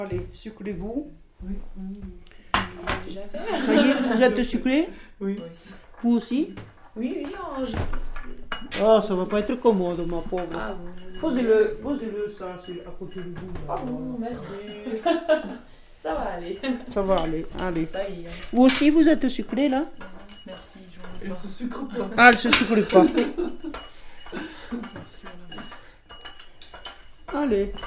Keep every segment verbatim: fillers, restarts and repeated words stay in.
Allez, sucrez-vous. Oui. J'ai déjà fait. Ça y est, vous êtes sucré? Oui. Vous aussi? Oui, oui, non, j'ai... Ah, ça va pas être commode, ma pauvre. Ah, Posez-le, posez-le ça c'est à côté de vous. là. ah bon, merci. Ça va aller. Ça va aller, allez. Ça y est. Vous aussi, vous êtes sucré là? Merci, je Elle vous se sucre pas. Ah, elle se sucre pas. Merci, madame. Allez.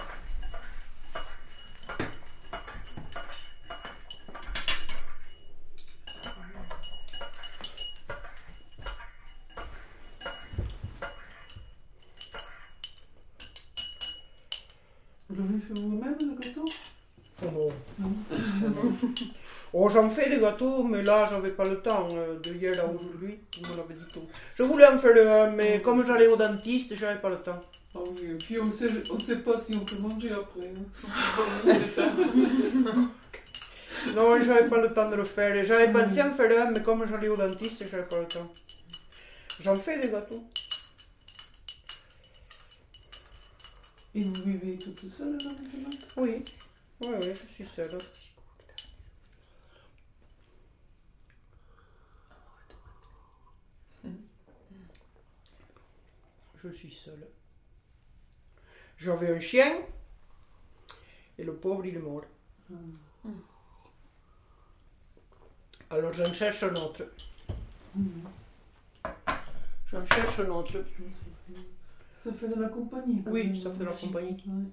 Vous l'avez fait vous-même le gâteau? Oh, non. Oh, j'en fais des gâteaux, mais là, j'avais pas le temps euh, de hier à aujourd'hui. Vous m'en avez dit tout. Je voulais en faire un, mais comme j'allais au dentiste, j'avais pas le temps. Ah oui, et puis on sait, on sait pas si on peut manger après. C'est ça. Non, j'avais pas le temps de le faire. J'avais pensé en faire un, mais comme j'allais au dentiste, j'avais pas le temps. J'en fais des gâteaux. Et vous vivez toute seule là maintenant? Oui, oui, oui, je suis seule. Je suis seule. J'avais un chien, et le pauvre, il est mort. Mm. Alors j'en cherche un autre. Mm. J'en cherche un autre. Ça fait de la compagnie. quand Oui, même, ça fait de la aussi. compagnie. Ouais.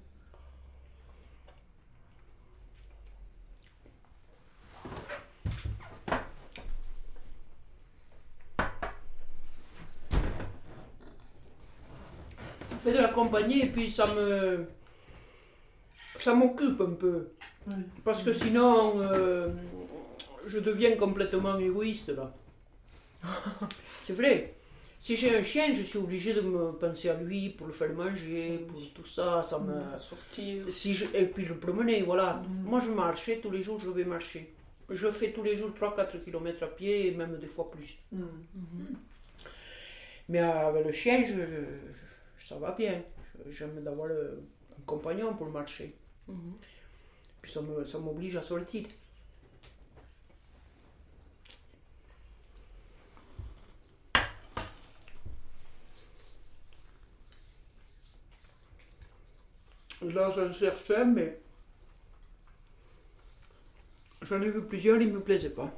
Ça fait de la compagnie et puis ça me... Ça m'occupe un peu. Ouais. Parce que sinon, euh, je deviens complètement égoïste là. C'est vrai. Si j'ai un chien, je suis obligée de me penser à lui pour le faire manger, pour tout ça. Ça me... Sortir. Si je... Et puis le promener, voilà. Mm. Moi je marchais, tous les jours je vais marcher. Je fais tous les jours trois à quatre kilomètres à pied et même des fois plus. Mm. Mais avec le chien, je, je- ça va bien. J'aime d'avoir le- un compagnon pour marcher. Mhm. Puis ça me- ça m'oblige à sortir. Là, j'en cherche un, mais j'en ai vu plusieurs, ils ne me plaisaient pas.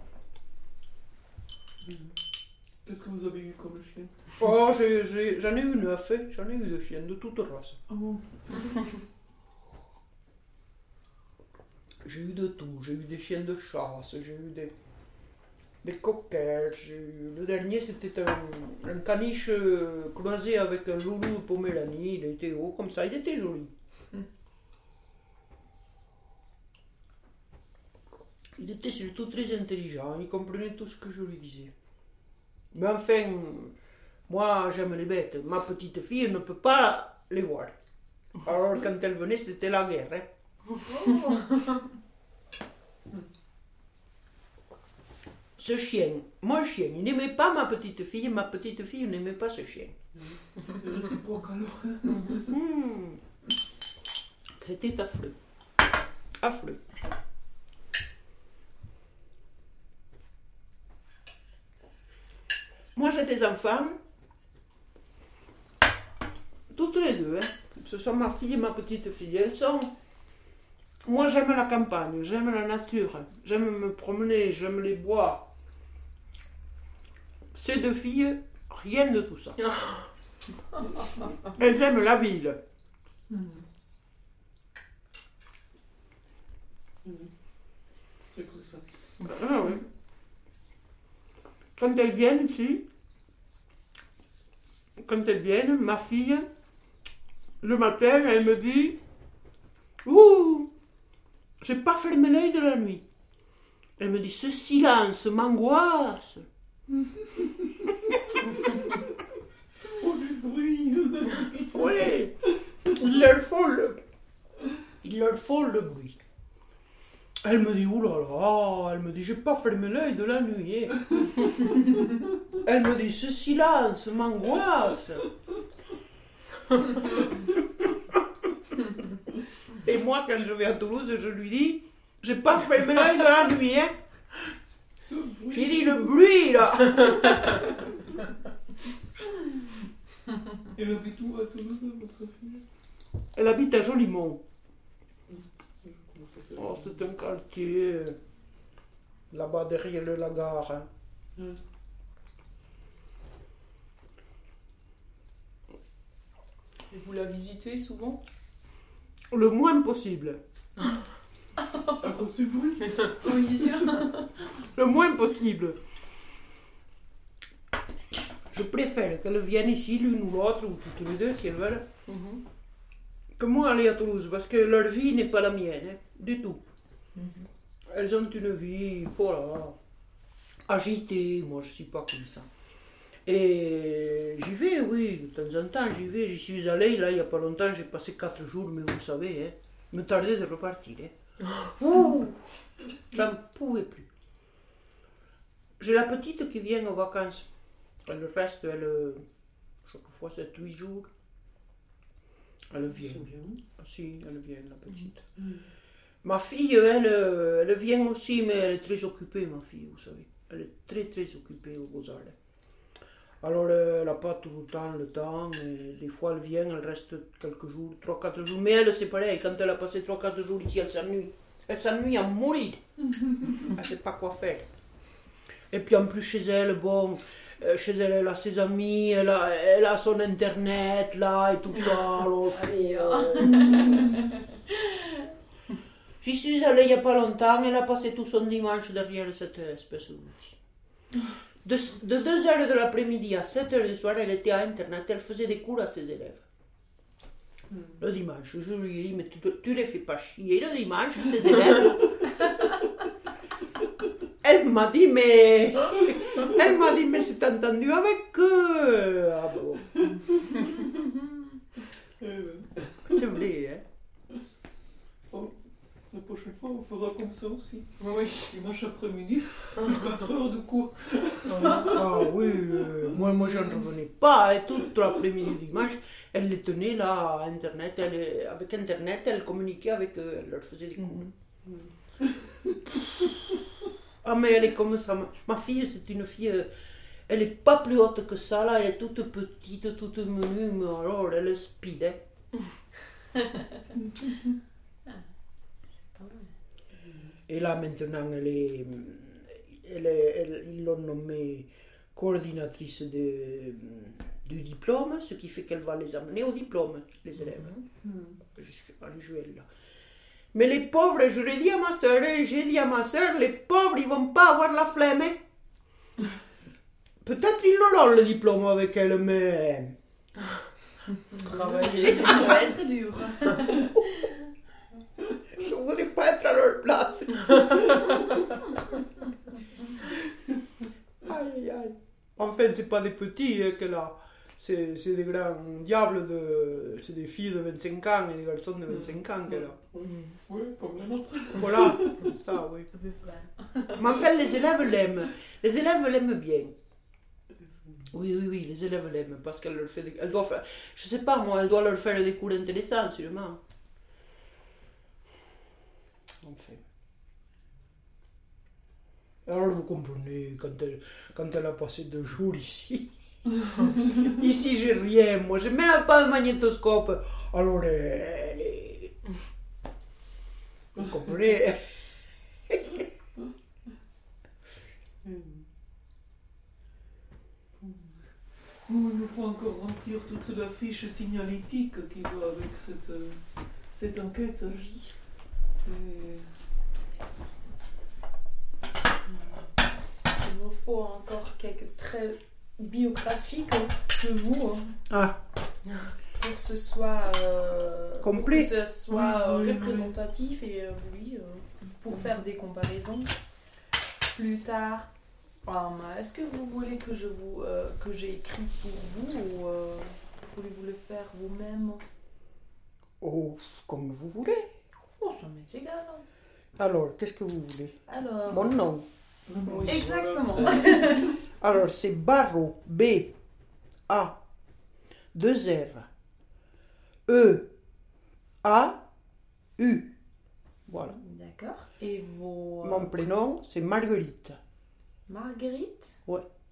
Qu'est-ce que vous avez eu comme chien? Oh, j'ai- j'ai- j'en ai eu neuf, hein. J'en ai eu de chiens, de toutes races. Ah bon? J'ai eu de tout. J'ai eu des chiens de chasse, j'ai eu des, des cockers. J'ai eu... Le dernier, c'était un, un caniche euh, croisé avec un loulou poméranie. Il était haut comme ça, il était joli. Il était surtout très intelligent, il comprenait tout ce que je lui disais. Mais enfin, moi j'aime les bêtes. Ma petite fille ne peut pas les voir. Alors quand elle venait, c'était la guerre. Hein. Ce chien, mon chien, il n'aimait pas ma petite fille, ma petite fille n'aimait pas ce chien. C'était réciproque alors. Hmm. C'était affreux. Affreux. Moi j'ai des enfants, toutes les deux, hein. Ce sont ma fille et ma petite fille. Elles sont... Moi j'aime la campagne, j'aime la nature, j'aime me promener, j'aime les bois. Ces deux filles, rien de tout ça. Elles aiment la ville. Mm. Mm. C'est comme ça. Ah oui. Quand elles viennent ici, quand elles viennent, ma fille, le matin, elle me dit « Ouh, j'ai pas fermé l'œil de la nuit. » Elle me dit « Ce silence m'angoisse. Oh, du bruit! » Oui, il leur faut le, il leur faut le bruit. Elle me dit « Ouh là là, elle me dit « J'ai pas fermé l'œil de la nuit. Hein. » Elle me dit « Ce silence m'angoisse. » Et moi, quand je vais à Toulouse, je lui dis, j'ai pas fermé l'œil de la nuit, hein. J'ai dit le bruit, là. Elle habite où à Toulouse, votre fille? Elle habite à Jolimont. Oh, c'est un quartier euh, là-bas derrière le- la gare. Hein. Mm. Et vous la visitez souvent? Le moins possible. À cause du bruit? Oui. Le moins possible. Je préfère qu'elles viennent ici, l'une ou l'autre, ou toutes les deux, si elles veulent, Mhm. que moi aller à Toulouse, parce que leur vie n'est pas la mienne, hein, du tout. Mhm. Elles ont une vie, voilà, agitée, moi je suis pas comme ça. Et j'y vais, oui, de temps en temps j'y vais, j'y suis allée, là il y a pas longtemps, j'ai passé quatre jours, mais vous savez, hein, me tardait de repartir. Hein. Ouh, j'en pouvais plus. J'ai la petite qui vient aux vacances. Elle reste, elle, euh, chaque fois sept huit jours. Elle vient. Ah, si, elle vient, la petite. Mm. Ma fille, elle, euh, elle vient aussi, mais elle est très occupée, ma fille, vous savez. Elle est très très occupée au Beaux-Arts. Alors, euh, elle n'a pas tout le temps le temps. Et des fois, elle vient, elle reste quelques jours, trois quatre jours. Mais elle, c'est pareil, quand elle a passé trois quatre jours ici, elle s'ennuie. Elle s'ennuie à mourir. Elle ne sait pas quoi faire. Et puis en plus, chez elle, bon, euh, chez elle, elle a ses amis, elle a, elle a son internet, là, et tout ça. Alors, Allez, euh, J'y suis allée il n'y a pas longtemps, elle a passé tout son dimanche derrière cette espèce d'outil. De, de deux heures de l'après-midi à sept heures du soir, elle était à Internet, elle faisait des cours à ses élèves. Mm. Le dimanche, je lui ai dit, mais tu, tu les fais pas chier le dimanche, tes élèves. Elle m'a dit, mais... Elle m'a dit, mais c'est entendu avec eux. Ah bon, Eh ben, c'est vrai, hein. la prochaine fois, on fera comme ça aussi. Oui. Dimanche après-midi, quatre heures de cours. Ah oui, euh, moi, moi je ne revenais pas, et toute l'après-midi dimanche, elle les tenait là à Internet, elle, avec Internet, elle communiquait avec eux, elle leur faisait des cours. Ah mais elle est comme ça, ma, ma fille c'est une fille, euh, elle est pas plus haute que ça, là, elle est toute petite, toute menue, mais alors elle est speed, hein. Et là maintenant elle est, elle est elle- ils l'ont nommée coordinatrice de, du diplôme, ce qui fait qu'elle va les amener au diplôme, les élèves, jusqu'à Juel là. Mais les pauvres, je l'ai dit à ma soeur, j'ai dit à ma soeur, les pauvres ils vont pas avoir la flemme. Hein. Peut-être ils l'auront le diplôme avec elle, mais... Travailler. Ça va être dur. Je voudrais pas être à leur place. Aïe, aïe, aïe. Enfin, c'est pas des petits hein, qu'elle a. C'est, c'est des grands diables, de, c'est des filles de vingt-cinq ans et des garçons de vingt-cinq ans qu'elle a. Oui, comme la nôtre. Voilà, ça, oui. À peu près. Mais enfin, les élèves l'aiment. Les élèves l'aiment bien. Oui, oui, oui, les élèves l'aiment parce qu'elle leur fait des... Elle doit faire... Je sais pas, moi, elle doit leur faire des cours intéressants, sûrement. Enfin. Alors, vous comprenez, quand elle, quand elle a passé deux jours ici... Ici, j'ai rien, moi, j'ai même pas un magnétoscope. Alors, elle est... Vous comprenez? Nous, il nous faut encore remplir toute la fiche signalétique qui va avec cette, euh, cette enquête. Et... Il nous faut encore quelques traits biographiques de vous, hein, Ah, pour que ce soit, euh, Complet. pour que ce soit euh, Oui, oui, oui. représentatif et euh, oui, euh, pour faire des comparaisons plus tard. Um, Est-ce que vous voulez que je vous euh, que j'ai écrit pour vous ou euh, voulez-vous le faire vous-même? oh, comme vous voulez. Oh, ça m'est égal. hein. Alors, qu'est-ce que vous voulez? Alors, Mon nom. oui, exactement. Alors, c'est Barrault, B, A, deux R, E, A, U. Voilà. D'accord. Et vos... euh, Mon prénom, c'est Marguerite. Marguerite? Ouais.